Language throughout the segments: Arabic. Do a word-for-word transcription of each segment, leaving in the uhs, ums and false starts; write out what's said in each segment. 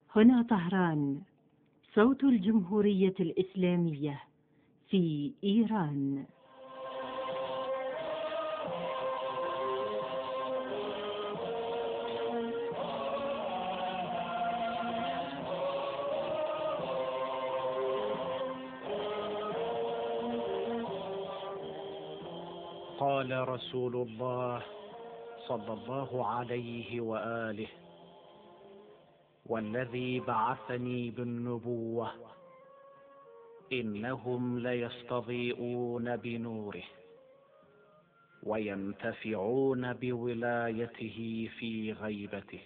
هنا طهران، صوت الجمهورية الإسلامية في إيران. قال رسول الله صلى الله عليه وآله: والذي بعثني بالنبوة إنهم ليستضيئون بنوره وينتفعون بولايته في غيبته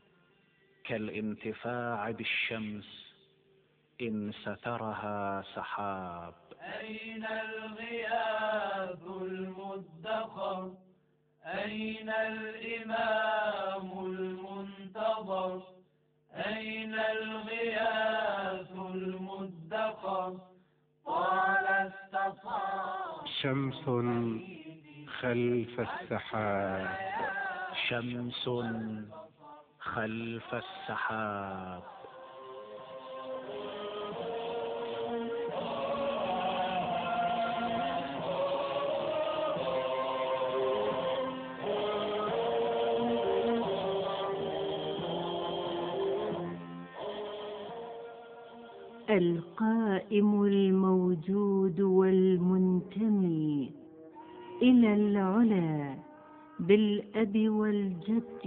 كالانتفاع بالشمس إن سترها سحاب. أين الغياث المدخر؟ أين الإمام المنتظر؟ أين الغياث المدخر؟ قال استطاع شمس خلف السحاب. شمس خلف السحاب. القائم الموجود والمنتمي إلى العلا بالأب والجد،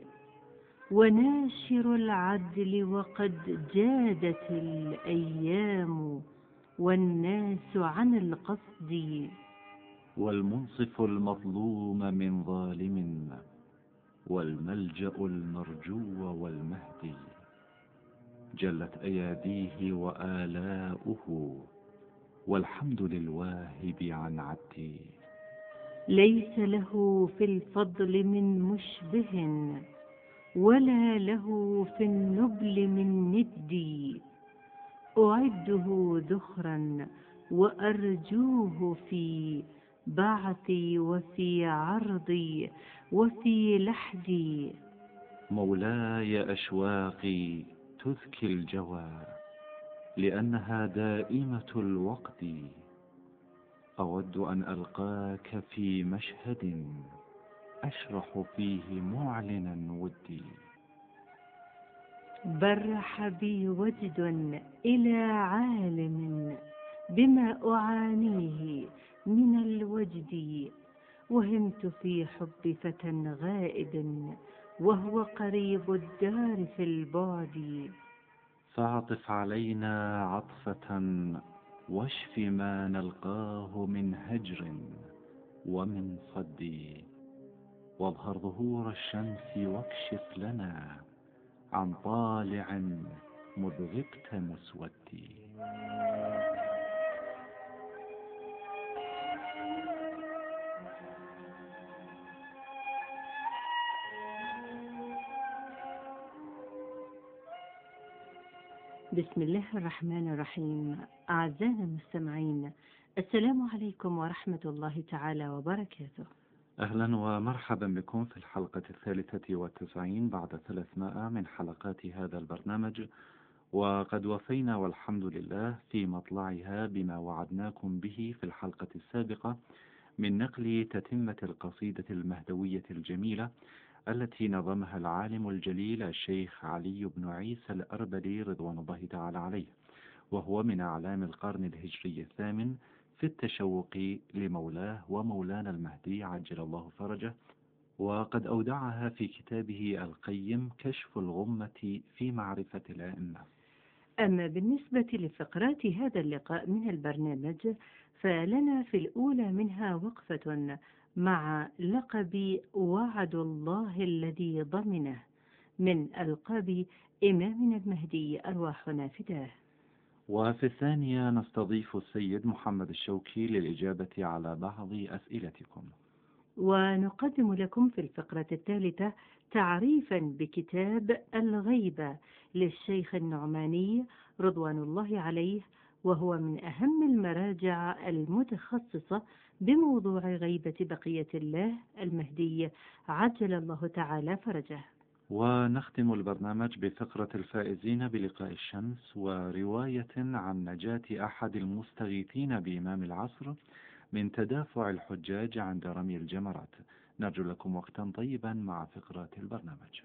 وناشر العدل وقد جادت الأيام والناس عن القصد، والمنصف المظلوم من ظالم، والملجأ المرجو والمهدي. جلت أياديه وآلاؤه، والحمد للواهب عن عدي. ليس له في الفضل من مشبه، ولا له في النبل من ندي. أعده ذخرا وأرجوه في بعثي وفي عرضي وفي لحدي. مولاي أشواقي تذكي الجوى، لأنها دائمة الوقت. أود أن ألقاك في مشهد أشرح فيه معلنا ودي. برح بي وجد إلى عالم بما أعانيه من الوجد، وهمت في حب فتى غائب وهو قريب الدار في البعد. فاعطف علينا عطفة واشف ما نلقاه من هجر ومن صد، واظهر ظهور الشمس واكشف لنا عن طالع مذ غبت مسودي. بسم الله الرحمن الرحيم. أعزائنا المستمعين، السلام عليكم ورحمة الله تعالى وبركاته. أهلا ومرحبا بكم في الحلقة الثالثة والتسعين بعد ثلاثمائة من حلقات هذا البرنامج، وقد وفينا والحمد لله في مطلعها بما وعدناكم به في الحلقة السابقة من نقل تتمة القصيدة المهدوية الجميلة التي نظمها العالم الجليل الشيخ علي بن عيسى الأربلي رضوان الله تعالى عليه، وهو من أعلام القرن الهجري الثامن في التشوق لمولاه ومولانا المهدي عجل الله فرجه، وقد أودعها في كتابه القيم كشف الغمة في معرفة الأئمة. أما بالنسبة لفقرات هذا اللقاء من البرنامج، فلنا في الأولى منها وقفة مع لقب وعد الله الذي ضمنه من ألقاب إمامنا المهدي أرواحنا فداه. وفي الثانية نستضيف السيد محمد الشوكي للإجابة على بعض أسئلتكم. ونقدم لكم في الفقرة الثالثة تعريفا بكتاب الغيبة للشيخ النعماني رضوان الله عليه، وهو من أهم المراجع المتخصصة بموضوع غيبة بقية الله المهدي عجل الله تعالى فرجه. ونختم البرنامج بفقرة الفائزين بلقاء الشمس ورواية عن نجاة أحد المستغيثين بإمام العصر من تدافع الحجاج عند رمي الجمرات. نرجو لكم وقتا طيبا مع فقرات البرنامج.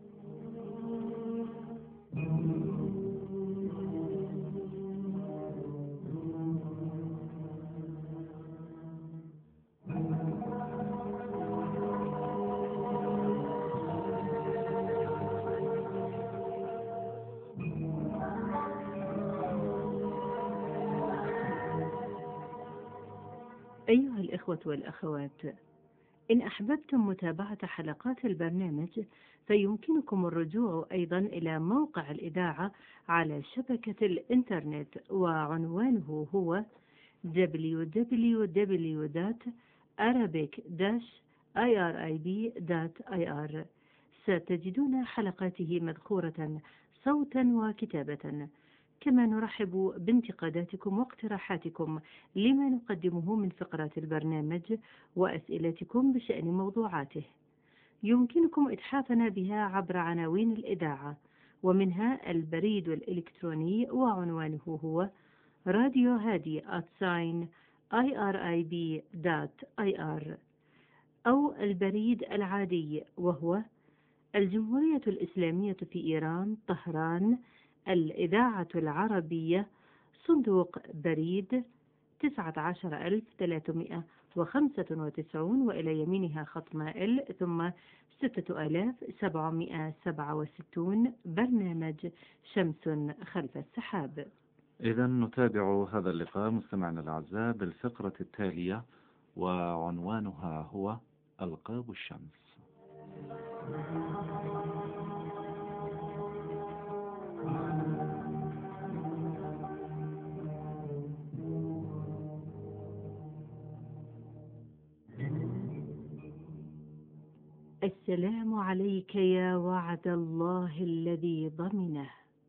أيها الإخوة والأخوات، إن أحببتم متابعة حلقات البرنامج فيمكنكم الرجوع أيضا إلى موقع الإذاعة على شبكة الإنترنت، وعنوانه هو دبليو دبليو دبليو دوت arabic dash irib دوت آي آر. ستجدون حلقاته مذخورة صوتا وكتابة. كما نرحب بانتقاداتكم واقتراحاتكم لما نقدمه من فقرات البرنامج وأسئلتكم بشأن موضوعاته. يمكنكم إتحافنا بها عبر عناوين الإذاعة، ومنها البريد الإلكتروني وعنوانه هو راديو هادي آت ساين آي آر آي بي دوت آي آر، أو البريد العادي وهو الجمهورية الإسلامية في إيران، طهران، الإذاعة العربية، صندوق بريد تسعة عشر ألف وثلاثمائة وخمسة وتسعين، وإلى يمينها خط مائل، ثم ستة آلاف وسبعمائة وسبعة وستين، برنامج شمس خلف السحاب. إذا نتابع هذا اللقاء مستمعنا الأعزاء بالفقرة التالية، وعنوانها هو ألقاب الشمس. السلام عليك يا وعد الله الذي ضمنه.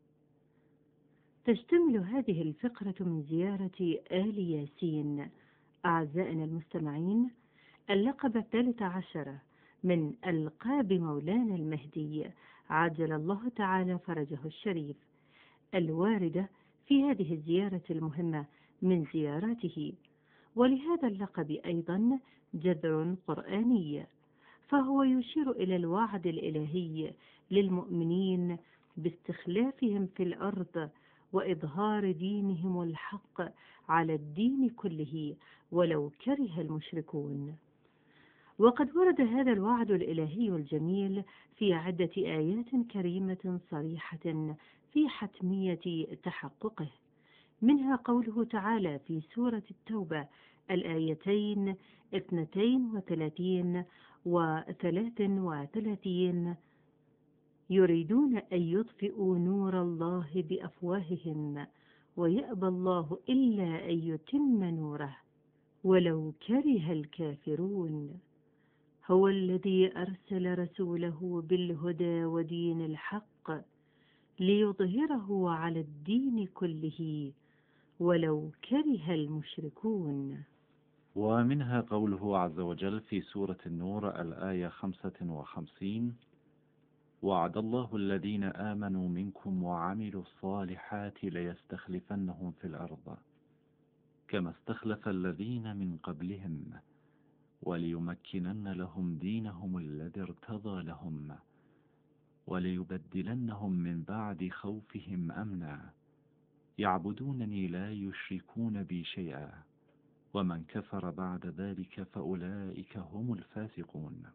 تشتمل هذه الفقرة من زيارة آل ياسين. أعزائنا المستمعين، اللقب الثالث عشر من ألقاب مولانا المهدي عجل الله تعالى فرجه الشريف، الواردة في هذه الزيارة المهمة من زياراته. ولهذا اللقب أيضا جذر قرآني، فهو يشير إلى الوعد الإلهي للمؤمنين باستخلافهم في الأرض وإظهار دينهم الحق على الدين كله ولو كره المشركون. وقد ورد هذا الوعد الإلهي الجميل في عدة آيات كريمة صريحة في حتمية تحققه، منها قوله تعالى في سورة التوبة الآيتين اثنتين وثلاثين وثلاث وثلاثين: يريدون أن يطفئوا نور الله بأفواههم ويأبى الله إلا أن يتم نوره ولو كره الكافرون. هو الذي أرسل رسوله بالهدى ودين الحق ليظهره على الدين كله ولو كره المشركون. ومنها قوله عز وجل في سورة النور الآية خمسة وخمسين: وعد الله الذين آمنوا منكم وعملوا الصالحات ليستخلفنهم في الأرض كما استخلف الذين من قبلهم وليمكنن لهم دينهم الذي ارتضى لهم وليبدلنهم من بعد خوفهم أمنا يعبدونني لا يشركون بي شيئا ومن كفر بعد ذلك فأولئك هم الفاسقون.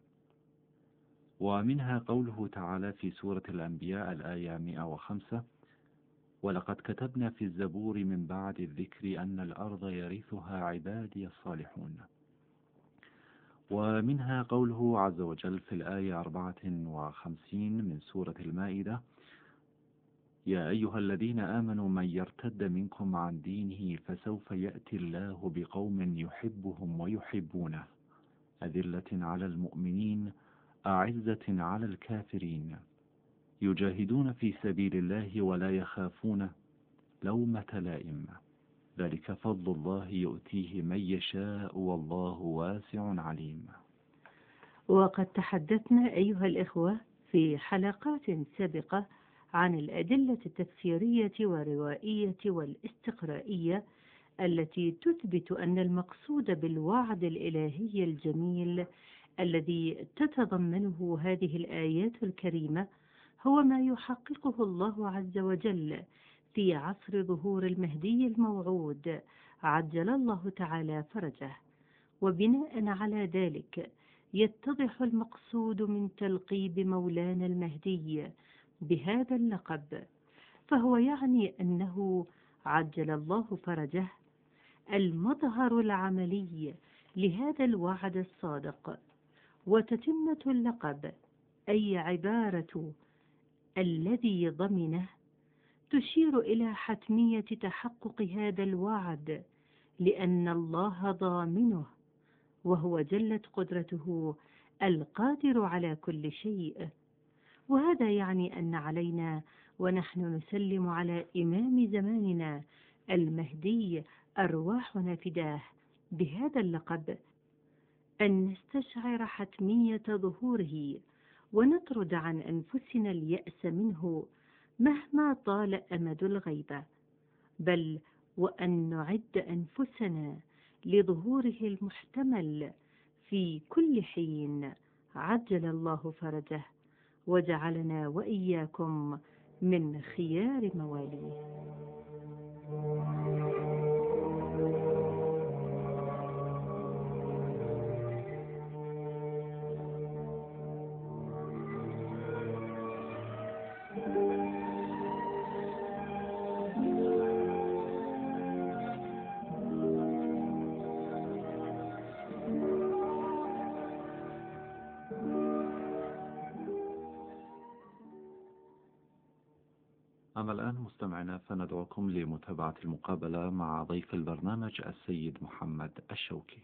ومنها قوله تعالى في سورة الأنبياء الآية مئة وخمسة: ولقد كتبنا في الزبور من بعد الذكر أن الأرض يرثها عبادي الصالحون. ومنها قوله عز وجل في الآية أربعة وخمسين من سورة المائدة: يا أيها الذين آمنوا من يرتد منكم عن دينه فسوف يأتي الله بقوم يحبهم ويحبونه أذلة على المؤمنين أعزة على الكافرين يجاهدون في سبيل الله ولا يخافون لومة لائم ذلك فضل الله يؤتيه من يشاء والله واسع عليم. وقد تحدثنا أيها الإخوة في حلقات سابقة عن الأدلة التفسيرية والروائية والاستقرائية التي تثبت أن المقصود بالوعد الإلهي الجميل الذي تتضمنه هذه الآيات الكريمة هو ما يحققه الله عز وجل في عصر ظهور المهدي الموعود عجل الله تعالى فرجه. وبناء على ذلك يتضح المقصود من تلقيب مولانا المهدي بهذا اللقب، فهو يعني أنه عجل الله فرجه المظهر العملي لهذا الوعد الصادق. وتتمة اللقب أي عبارة الذي ضمنه تشير إلى حتمية تحقق هذا الوعد، لأن الله ضامنه وهو جلت قدرته القادر على كل شيء. وهذا يعني أن علينا ونحن نسلم على إمام زماننا المهدي أرواحنا فداه بهذا اللقب أن نستشعر حتمية ظهوره ونطرد عن أنفسنا اليأس منه مهما طال أمد الغيبة، بل وأن نعد أنفسنا لظهوره المحتمل في كل حين عجل الله فرجه وجعلنا وإياكم من خيار مواليه. أما الآن مستمعنا فندعوكم لمتابعة المقابلة مع ضيف البرنامج السيد محمد الشوكي.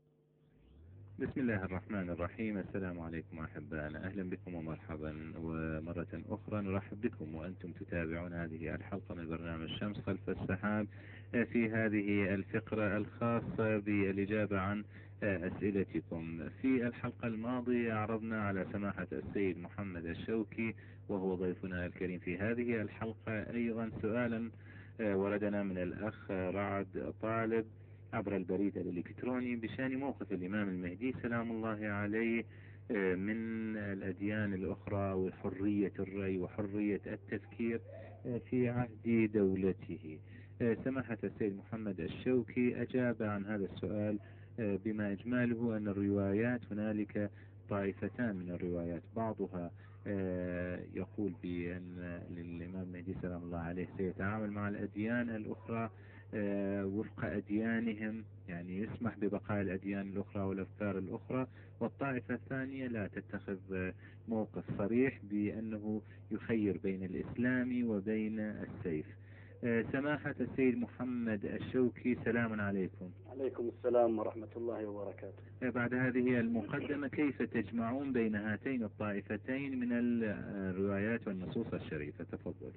بسم الله الرحمن الرحيم. السلام عليكم أحبائنا، أهلا بكم ومرحبا، ومرة أخرى نرحب بكم وأنتم تتابعون هذه الحلقة من برنامج شمس خلف السحاب في هذه الفقرة الخاصة بالإجابة عن أسئلتكم. في الحلقة الماضية عرضنا على سماحة السيد محمد الشوكي وهو ضيفنا الكريم في هذه الحلقة أيضا سؤالا وردنا من الأخ رعد طالب عبر البريد الإلكتروني بشأن موقف الإمام المهدي سلام الله عليه من الأديان الأخرى وحرية الرأي وحرية التفكير في عهد دولته. سماحة السيد محمد الشوكي أجاب عن هذا السؤال بما إجماله أن الروايات هنالك طائفتان من الروايات، بعضها يقول بأن الإمام المهدي سلام الله عليه سيتعامل مع الأديان الأخرى وفق أديانهم، يعني يسمح ببقاء الأديان الأخرى والأفكار الأخرى، والطائفة الثانية لا تتخذ موقف صريح بأنه يخير بين الإسلام وبين السيف. سماحة السيد محمد الشوكي سلام عليكم. عليكم السلام ورحمة الله وبركاته. بعد هذه المقدمة كيف تجمعون بين هاتين الطائفتين من الروايات والنصوص الشريفة؟ تفضل.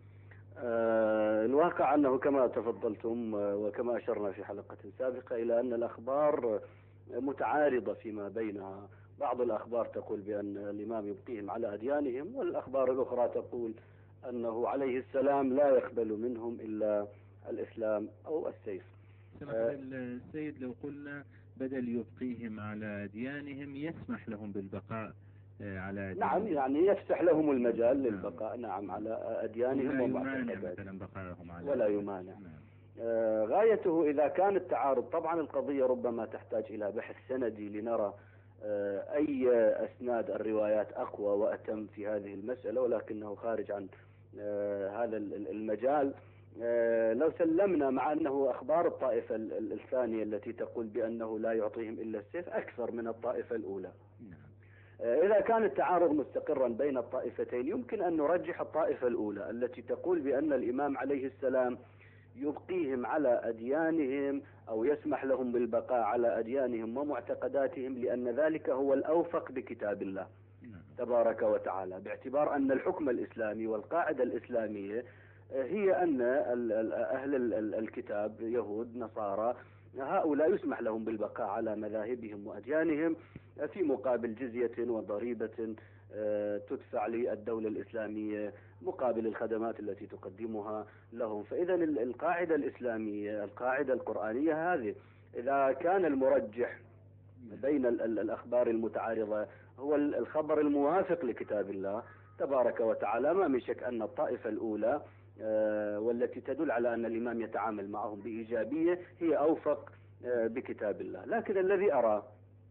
آه الواقع أنه كما تفضلتم وكما أشرنا في حلقة سابقة إلى أن الأخبار متعارضة فيما بينها. بعض الأخبار تقول بأن الإمام يبقيهم على أديانهم، والأخبار الأخرى تقول أنه عليه السلام لا يقبل منهم إلا الإسلام أو السيف. آه السيد لو قلنا بدل يبقيهم على أديانهم يسمح لهم بالبقاء على أديانهم. نعم، يعني يفسح لهم المجال للبقاء نعم على أديانهم ومعتقداتهم ولا يمانع. آه غايته إذا كان التعارض، طبعا القضية ربما تحتاج إلى بحث سندي لنرى آه أي أسناد الروايات أقوى وأتم في هذه المسألة، ولكنه خارج عن آه هذا المجال. آه لو سلمنا مع أنه أخبار الطائفة الثانية التي تقول بأنه لا يعطيهم إلا السيف أكثر من الطائفة الأولى. إذا كان التعارض مستقرا بين الطائفتين يمكن أن نرجح الطائفة الأولى التي تقول بأن الإمام عليه السلام يبقيهم على أديانهم أو يسمح لهم بالبقاء على أديانهم ومعتقداتهم، لأن ذلك هو الأوفق بكتاب الله تبارك وتعالى، باعتبار أن الحكم الإسلامي والقاعدة الإسلامية هي أن أهل الكتاب يهود نصارى هؤلاء يسمح لهم بالبقاء على مذاهبهم وأديانهم في مقابل جزية وضريبة تدفع للدولة الإسلامية مقابل الخدمات التي تقدمها لهم. فإذا القاعدة الإسلامية القاعدة القرآنية هذه، إذا كان المرجح بين الأخبار المتعارضة هو الخبر الموافق لكتاب الله تبارك وتعالى، ما من شك أن الطائفة الأولى والتي تدل على أن الإمام يتعامل معهم بإيجابية هي أوفق بكتاب الله. لكن الذي أرى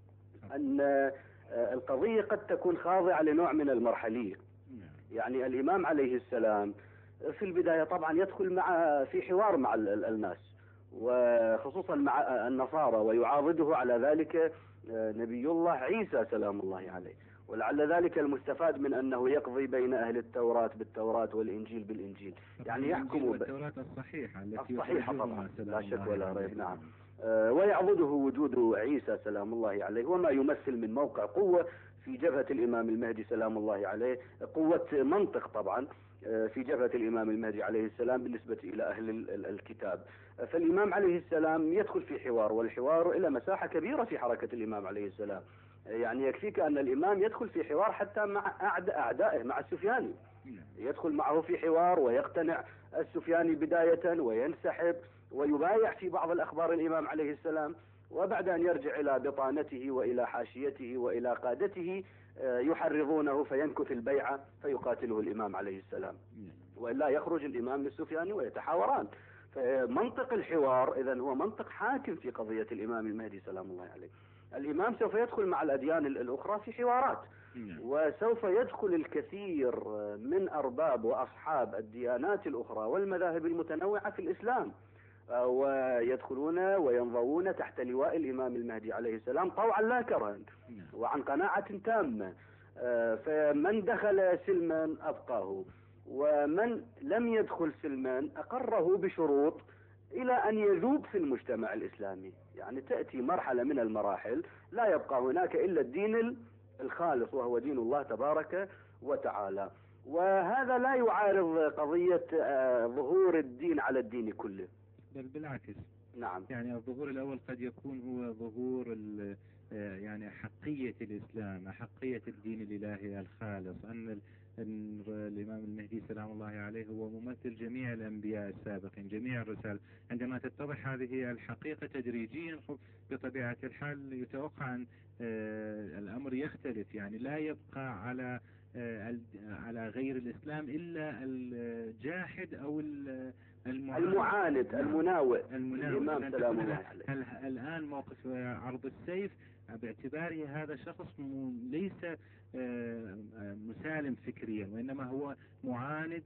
أن القضية قد تكون خاضعة لنوع من المرحلية. يعني الإمام عليه السلام في البداية طبعا يدخل مع في حوار مع الناس وخصوصا مع النصارى، ويعاضده على ذلك نبي الله عيسى سلام الله عليه، ولعل ذلك المستفاد من أنه يقضي بين أهل التوراة بالتوراة والإنجيل بالإنجيل، يعني يحكم بالتوراة الصحيحة التي الصحيحة طبعا لا شك ولا ريب. نعم. ويعضده وجود عيسى سلام الله عليه، وما يمثل من موقع قوة في جبهة الإمام المهدي سلام الله عليه، قوة منطق طبعا في جبهة الإمام المهدي عليه السلام بالنسبة إلى أهل الكتاب. فالإمام عليه السلام يدخل في حوار، والحوار إلى مساحة كبيرة في حركة الإمام عليه السلام. يعني يكفيك أن الإمام يدخل في حوار حتى مع أعدائه، مع السفياني يدخل معه في حوار ويقتنع السفياني بداية وينسحب ويبايع في بعض الأخبار الإمام عليه السلام، وبعد أن يرجع إلى بطانته وإلى حاشيته وإلى قادته يحرضونه فينكث البيعة فيقاتله الإمام عليه السلام، وإلا يخرج الإمام السفياني ويتحاوران. فمنطق الحوار إذن هو منطق حاكم في قضية الإمام المهدي سلام الله عليه. الإمام سوف يدخل مع الأديان الأخرى في حوارات، وسوف يدخل الكثير من أرباب وأصحاب الديانات الأخرى والمذاهب المتنوعة في الإسلام، ويدخلون وينضوون تحت لواء الإمام المهدي عليه السلام طوعا لا كرها وعن قناعة تامة. فمن دخل سلما أبقاه، ومن لم يدخل سلما أقره بشروط إلى أن يذوب في المجتمع الإسلامي. يعني تأتي مرحلة من المراحل لا يبقى هناك إلا الدين الخالص وهو دين الله تبارك وتعالى، وهذا لا يعارض قضية ظهور الدين على الدين كله، بل بالعكس. نعم. يعني الظهور الأول قد يكون هو ظهور يعني حقية الإسلام، حقية الدين الإلهي الخالص، أن أن الإمام المهدي سلام الله عليه هو ممثل جميع الأنبياء السابقين، جميع الرسل. عندما تتضح هذه الحقيقة تدريجيا بطبيعة الحال يتوقع أن الأمر يختلف، يعني لا يبقى على على غير الإسلام إلا الجاحد أو المعاند المناوئ الإمام سلام الله عليه. الآن موقف عرض السيف باعتباره هذا شخص ليس مسالم فكريا، وإنما هو معاند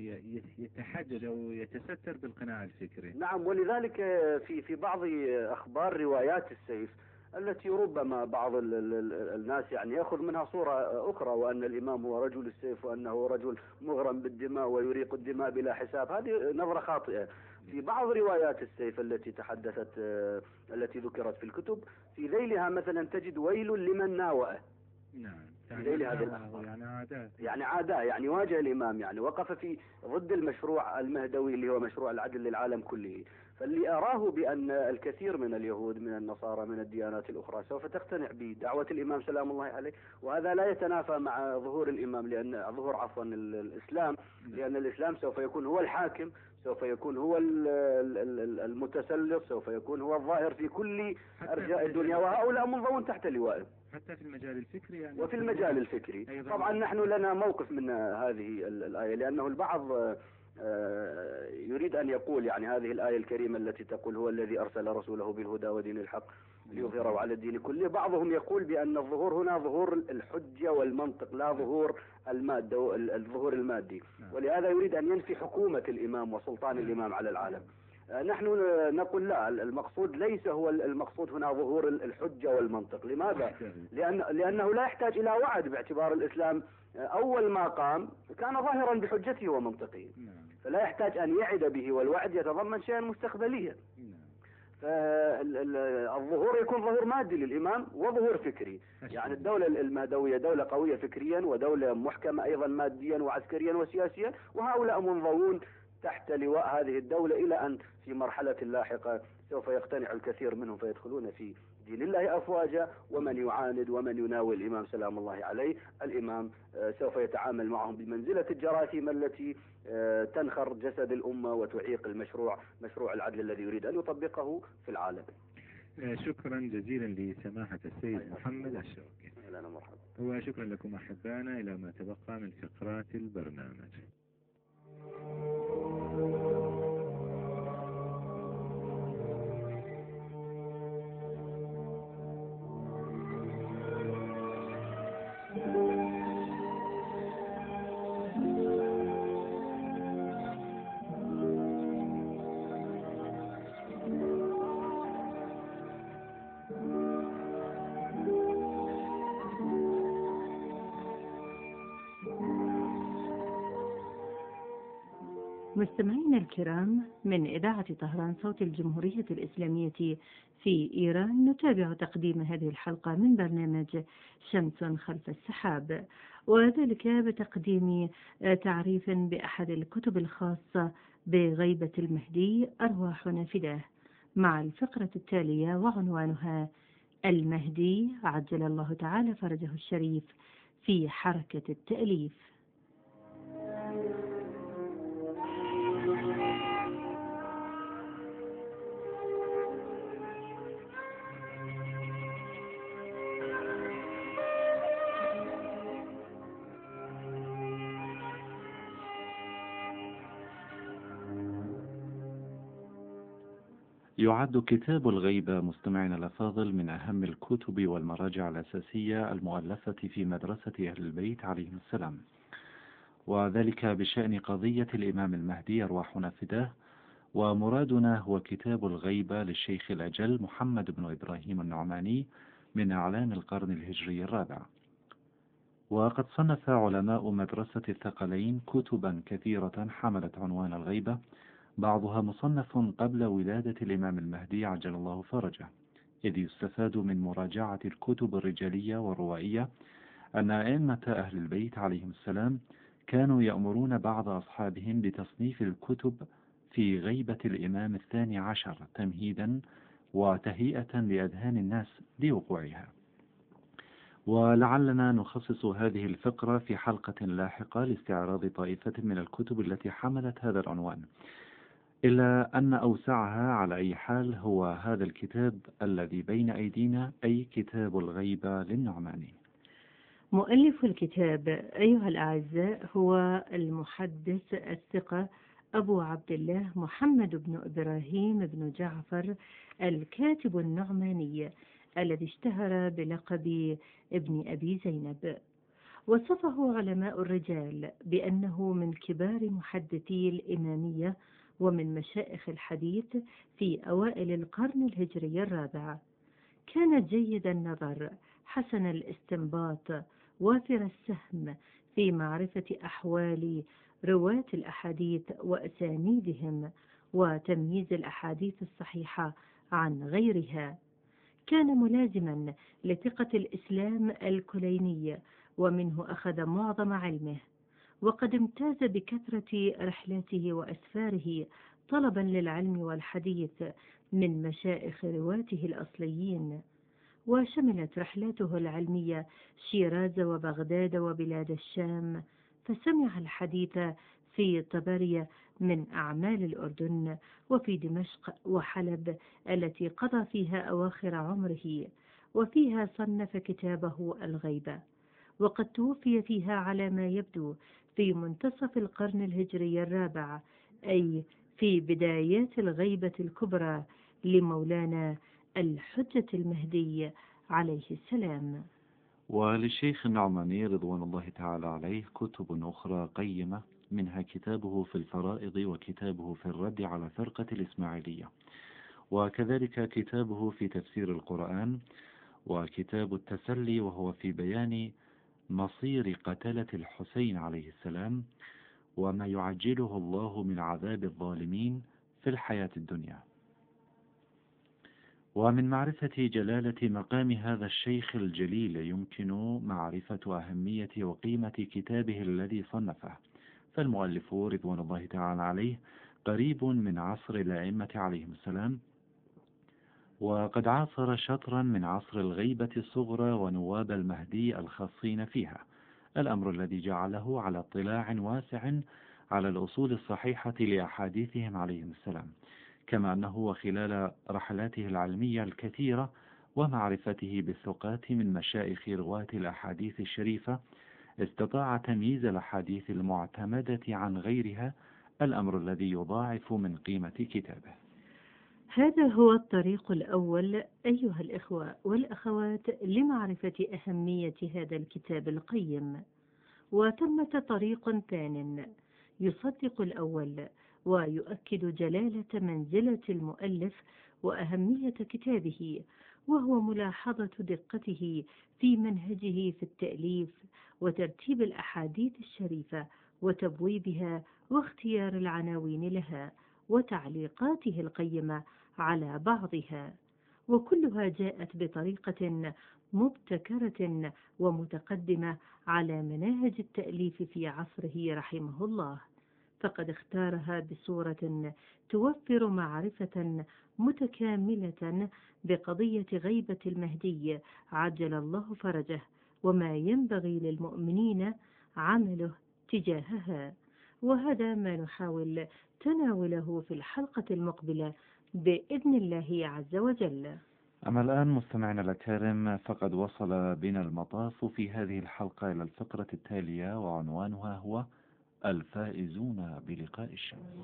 يتحجج أو يتستر بالقناع الفكري. نعم. ولذلك في في بعض أخبار روايات السيف التي ربما بعض الناس يعني يأخذ منها صورة أخرى، وأن الإمام هو رجل السيف وأنه رجل مغرم بالدماء ويريق الدماء بلا حساب، هذه نظرة خاطئة. في بعض روايات السيف التي تحدثت التي ذكرت في الكتب في ذيلها مثلا تجد ويل لمن ناوأه. نعم. يعني هذه الأخبار يعني عاداء يعني عاداء يعني واجه الإمام، يعني وقف في ضد المشروع المهدوي اللي هو مشروع العدل للعالم كله. فاللي أراه بأن الكثير من اليهود من النصارى من الديانات الأخرى سوف تقتنع بدعوة الإمام سلام الله عليه، وهذا لا يتنافى مع ظهور الإمام، لأن ظهور عفوا الإسلام، لأن الإسلام سوف يكون هو الحاكم، سوف يكون هو المتسلط، سوف يكون هو الظاهر في كل أرجاء الدنيا، وهؤلاء منضون تحت لوائه. حتى في المجال الفكري يعني وفي المجال الفكري طبعا نحن لنا موقف من هذه الآية، لأنه البعض يريد أن يقول يعني هذه الآية الكريمة التي تقول هو الذي أرسل رسوله بالهدى ودين الحق ليظهره على الدين كله، بعضهم يقول بأن الظهور هنا ظهور الحجة والمنطق لا ظهور المادة الظهور المادي، ولهذا يريد أن ينفي حكومة الإمام وسلطان الإمام على العالم. نحن نقول لا، المقصود ليس هو المقصود هنا ظهور الحجة والمنطق. لماذا؟ لأن لأنه لا يحتاج إلى وعد، باعتبار الإسلام أول ما قام كان ظاهرا بحجته ومنطقه، فلا يحتاج أن يعد به، والوعد يتضمن شيئا مستقبليا. فالظهور يكون ظهور مادي للإمام وظهور فكري، يعني الدولة المهدوية دولة قوية فكريا ودولة محكمة أيضا ماديا وعسكريا وسياسيا، وهؤلاء منضوون تحت لواء هذه الدولة إلى أن في مرحلة لاحقة سوف يقتنع الكثير منهم فيدخلون في دين الله أفواجا، ومن يعاند ومن يناوي الإمام سلام الله عليه الإمام سوف يتعامل معهم بمنزلة الجراثيم التي تنخر جسد الأمة وتعيق المشروع مشروع العدل الذي يريد أن يطبقه في العالم. شكرا جزيلا لسماحة السيد محمد الشوكي. أهلا مرحبا. وشكرا لكم أحبانا إلى ما تبقى من فقرات البرنامج. مستمعينا الكرام، من إذاعة طهران صوت الجمهورية الإسلامية في إيران نتابع تقديم هذه الحلقة من برنامج شمس خلف السحاب، وذلك بتقديم تعريف بأحد الكتب الخاصة بغيبة المهدي أرواح نافذة، مع الفقرة التالية وعنوانها المهدي عجل الله تعالى فرجه الشريف في حركة التأليف. يعد كتاب الغيبة مستمعنا الأفاضل من أهم الكتب والمراجع الأساسية المؤلفة في مدرسة أهل البيت عليهم السلام، وذلك بشأن قضية الإمام المهدي أرواحنا فداه. ومرادنا هو كتاب الغيبة للشيخ الأجل محمد بن إبراهيم النعماني من أعلام القرن الهجري الرابع. وقد صنف علماء مدرسة الثقلين كتبا كثيرة حملت عنوان الغيبة، بعضها مصنف قبل ولادة الإمام المهدي عجل الله فرجه، إذ يستفاد من مراجعة الكتب الرجالية والروائية أن أئمة أهل البيت عليهم السلام كانوا يأمرون بعض أصحابهم بتصنيف الكتب في غيبة الإمام الثاني عشر تمهيدا وتهيئة لأذهان الناس لوقوعها. ولعلنا نخصص هذه الفقرة في حلقة لاحقة لاستعراض طائفة من الكتب التي حملت هذا العنوان، إلا أن أوسعها على أي حال هو هذا الكتاب الذي بين أيدينا، أي كتاب الغيبة للنعماني. مؤلف الكتاب أيها الأعزاء هو المحدث الثقة أبو عبد الله محمد بن إبراهيم بن جعفر الكاتب النعماني الذي اشتهر بلقب ابن أبي زينب. وصفه علماء الرجال بأنه من كبار محدثي الإمامية ومن مشائخ الحديث في أوائل القرن الهجري الرابع. كان جيد النظر، حسن الاستنباط، وافر السهم في معرفة أحوال رواة الأحاديث وأسانيدهم وتمييز الأحاديث الصحيحة عن غيرها. كان ملازما لثقة الإسلام الكليني، ومنه أخذ معظم علمه، وقد امتاز بكثرة رحلاته وأسفاره طلبا للعلم والحديث من مشائخ رواته الأصليين. وشملت رحلاته العلمية شيراز وبغداد وبلاد الشام، فسمع الحديث في طبرية من أعمال الأردن، وفي دمشق وحلب التي قضى فيها أواخر عمره، وفيها صنف كتابه الغيبة، وقد توفي فيها على ما يبدو في منتصف القرن الهجري الرابع، أي في بدايات الغيبة الكبرى لمولانا الحجة المهدي عليه السلام. وللشيخ النعماني رضوان الله تعالى عليه كتب أخرى قيمة، منها كتابه في الفرائض، وكتابه في الرد على فرقة الإسماعيلية، وكذلك كتابه في تفسير القرآن، وكتاب التسلي وهو في بيان مصير قتلة الحسين عليه السلام وما يعجله الله من عذاب الظالمين في الحياة الدنيا. ومن معرفة جلالة مقام هذا الشيخ الجليل يمكن معرفة أهمية وقيمة كتابه الذي صنفه، فالمؤلف رضوان الله تعالى عليه قريب من عصر الأئمة عليهم السلام، وقد عاصر شطرا من عصر الغيبة الصغرى ونواب المهدي الخاصين فيها، الأمر الذي جعله على اطلاع واسع على الأصول الصحيحة لأحاديثهم عليهم السلام، كما أنه وخلال رحلاته العلمية الكثيرة ومعرفته بالثقات من مشايخ رواة الأحاديث الشريفة استطاع تمييز الأحاديث المعتمدة عن غيرها، الأمر الذي يضاعف من قيمة كتابه. هذا هو الطريق الأول أيها الإخوة والأخوات لمعرفة أهمية هذا الكتاب القيم، وثمة طريق ثان يصدق الأول ويؤكد جلالة منزلة المؤلف وأهمية كتابه، وهو ملاحظة دقته في منهجه في التأليف وترتيب الأحاديث الشريفة وتبويبها واختيار العناوين لها وتعليقاته القيمة على بعضها، وكلها جاءت بطريقة مبتكرة ومتقدمة على مناهج التأليف في عصره رحمه الله، فقد اختارها بصورة توفر معرفة متكاملة بقضية غيبة المهدي عجل الله فرجه وما ينبغي للمؤمنين عمله تجاهها، وهذا ما نحاول تناوله في الحلقة المقبلة بإذن الله عز وجل. أما الآن مستمعنا الكرام، فقد وصل بنا المطاف في هذه الحلقة إلى الفقرة التالية، وعنوانها هو الفائزون بلقاء الشمس.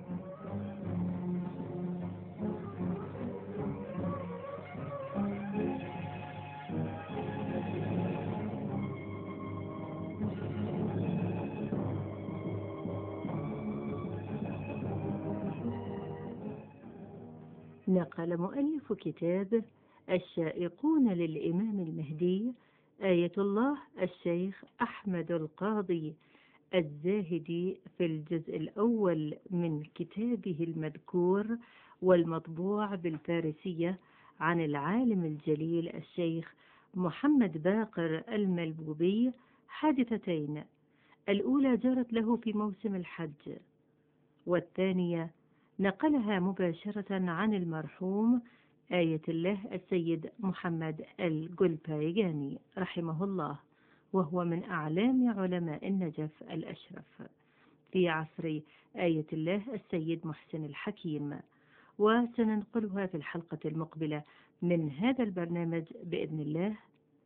نقل مؤلف كتاب الشائقون للإمام المهدي آية الله الشيخ أحمد القاضي الزاهدي في الجزء الأول من كتابه المذكور والمطبوع بالفارسية عن العالم الجليل الشيخ محمد باقر الملبوبي حادثتين، الأولى جرت له في موسم الحج، والثانية نقلها مباشرة عن المرحوم آية الله السيد محمد الجلبايجاني رحمه الله، وهو من أعلام علماء النجف الأشرف في عصر آية الله السيد محسن الحكيم، وسننقلها في الحلقة المقبلة من هذا البرنامج بإذن الله،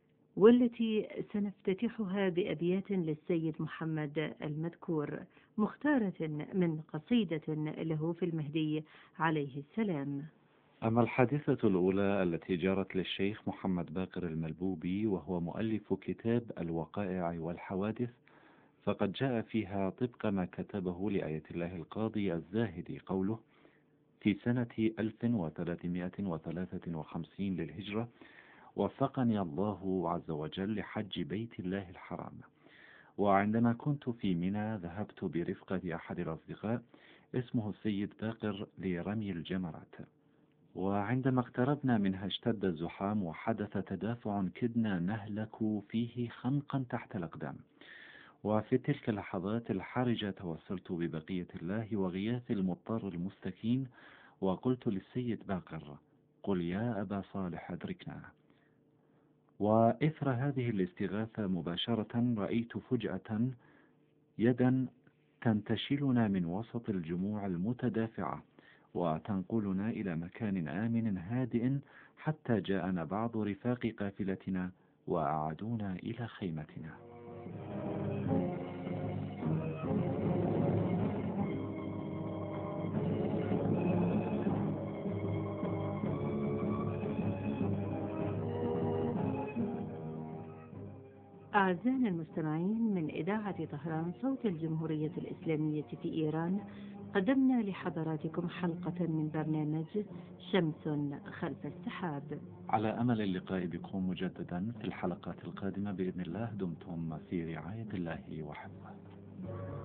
والتي سنفتتحها بأبيات للسيد محمد المذكور مختارة من قصيدة له في المهدي عليه السلام. أما الحادثة الأولى التي جرت للشيخ محمد باقر الملبوبي، وهو مؤلف كتاب الوقائع والحوادث، فقد جاء فيها طبق ما كتبه لآية الله القاضي الزاهدي قوله: في سنة ألف وثلاثمائة وثلاثة وخمسين للهجرة وفقني الله عز وجل لحج بيت الله الحرام، وعندما كنت في منى ذهبت برفقة أحد الأصدقاء اسمه السيد باقر لرمي الجمرات، وعندما اقتربنا منها اشتد الزحام وحدث تدافع كدنا نهلك فيه خنقا تحت الأقدام، وفي تلك اللحظات الحرجة توسلت ببقية الله وغياث المضطر المستكين وقلت للسيد باقر: قل يا أبا صالح أدركنا. وإثر هذه الاستغاثة مباشرة رأيت فجأة يدا تنتشلنا من وسط الجموع المتدافعة وتنقلنا إلى مكان آمن هادئ حتى جاءنا بعض رفاق قافلتنا وأعادونا إلى خيمتنا. أعزائنا المستمعين، من إذاعة طهران صوت الجمهورية الإسلامية في إيران، قدمنا لحضراتكم حلقة من برنامج شمس خلف السحاب، على أمل اللقاء بكم مجددا في الحلقات القادمة بإذن الله. دمتم في رعاية الله وحفظه.